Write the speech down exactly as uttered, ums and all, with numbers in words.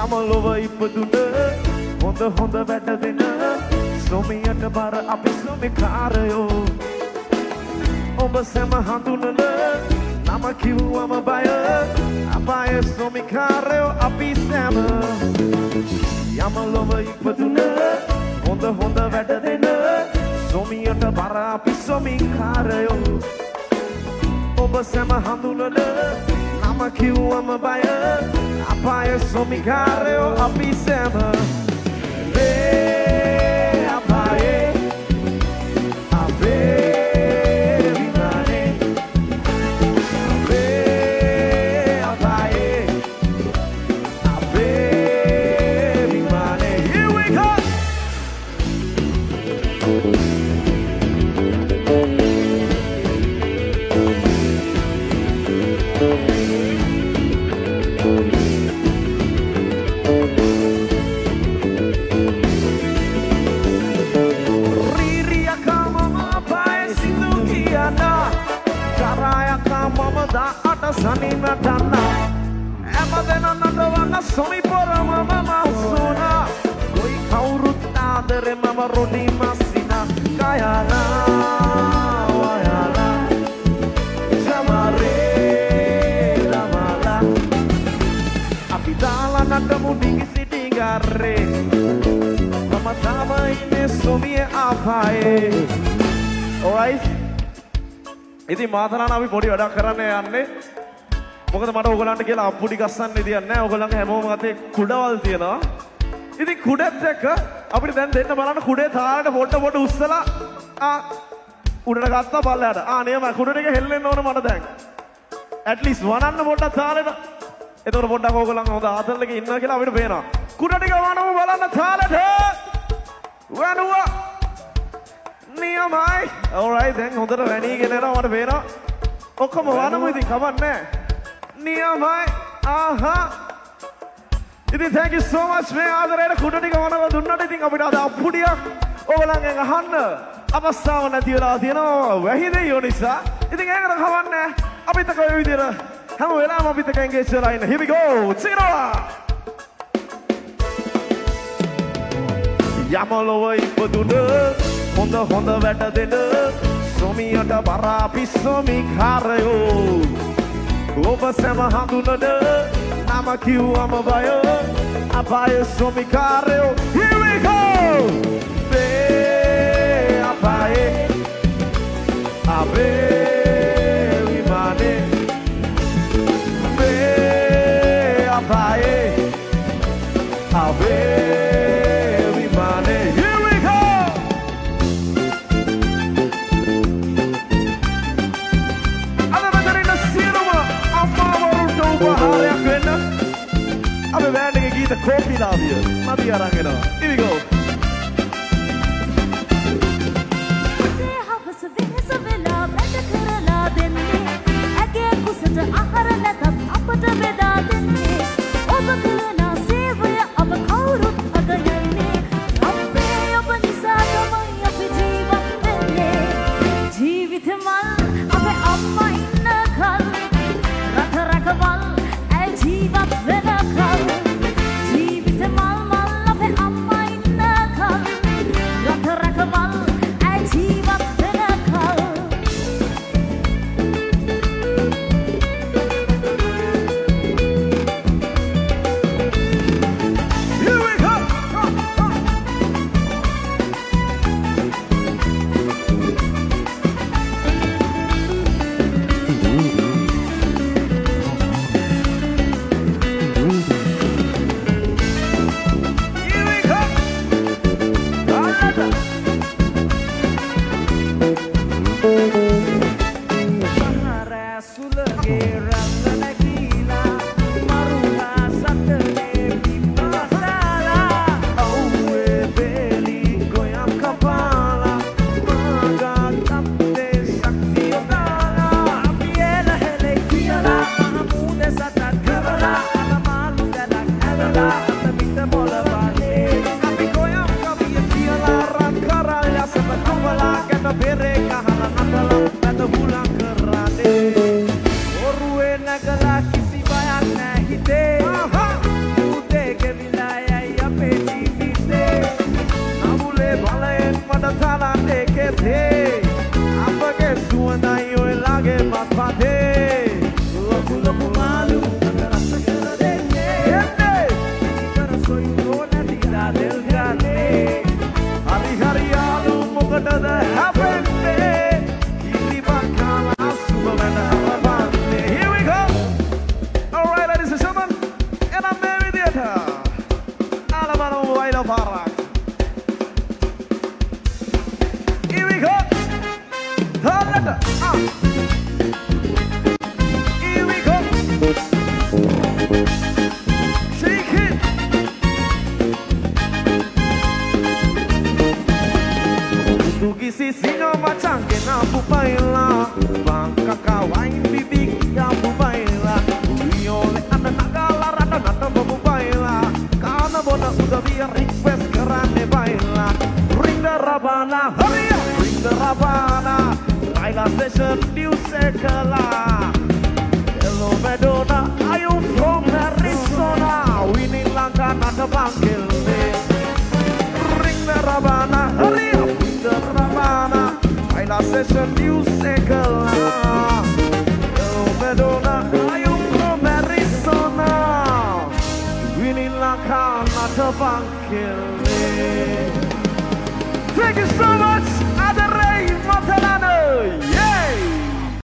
යමලොව ඉපදුන හොඳ හොඳ වැඩ දෙන සොමියට බර අපි සොමිකාරයෝ ඔබ සැම හඳුනන නම කිව්වම බය අපාය සොමිකාරයෝ අපි සැම යමලොව ඉපදුන හොඳ හොඳ වැඩ දෙන සොමියට බර අපි සොමිකාරයෝ ඔබ සැම හඳුනන නම කිව්වම බය අපාය සොමිකාරයෝ අපි සැම වේ අපායේ අපේ විමානේ වේ අපායේ අපේ විමානේ here we go Sanina tanna Emadena nadawana somi porama mama sona Koi kaurut adere mama rodi masina Kayana wayana Samare lamala Apidala nadamu dingi sitingare Mama tama ine somi apaye Alright ඉතින් මාතලාන අපි පොඩි වැඩක් කරන්න යන්නේ. මොකද මට ඕගලන්ට කියලා අප්පුඩි ගස්සන්න දෙයක් නැහැ. ඕගලන්ගේ හැමෝම අතේ කුඩවල් තියෙනවා. ඉතින් කුඩෙත් එක්ක අපිට දැන් දෙන්න බලන්න කුඩේ තාලට පොඩ පොඩ උස්සලා ආ උඩට ගත්තා පල්ලයට. ආ නියම කුඩ ටික හෙල්ලෙන්න ඕන මට දැන්. at least වනන්න පොඩ්ඩක් තාලෙට. එතකොට පොඩ්ඩක් ඕගලන් හොඳ ආතල්ලක ඉන්නවා කියලා අපිට පේනවා. කුඩ ටික වනමු බලන්න තාලෙට. වනුවා නියමයි. alright දැන් හොඳට වැණීගෙන යනවා මට පේනවා. ඔක්කොම වනමු ඉතින් කවන්නේ. නියමයි. ආහා. ඉතින් thank you so much මේ ආදරයට කුඩ ටික වනලා දුන්නට ඉතින් අපිට අද අප්පුඩියක් ඔයගලන්ගෙන් අහන්න අවස්ථාව නැති වෙලා තියෙනවා වැහි දෙයියෝ නිසා. ඉතින් ඒකට කවන්නේ. අපිත් එක්ක ඔය විදිහට හැම වෙලාවෙම අපිත් එක්ක engage වෙලා ඉන්න. here we go. සිරවා. යමලොව ඉපදුන හොඳ හොඳ වැඩ දෙන සොමියට බර අපි සොමිකාරයෝ ඔබ සැම හඳුනන නම කිව්වම බය අපාය සොමිකාරයෝ here we go වේ අපායේ අපේ විමානේ වේ අපායේ අපේ the coffee love you. Mati arangena. Here we go. Havana, Baila Session, New Secular. Hello, Madonna, are you from Arizona? Winning Lanka, not a bank. Ring the Ravana, hurry up, ring the Ravana. Baila Session, New Secular. Hello, Madonna, are you from Arizona? Winning Lanka, not a bank. Thank you so much.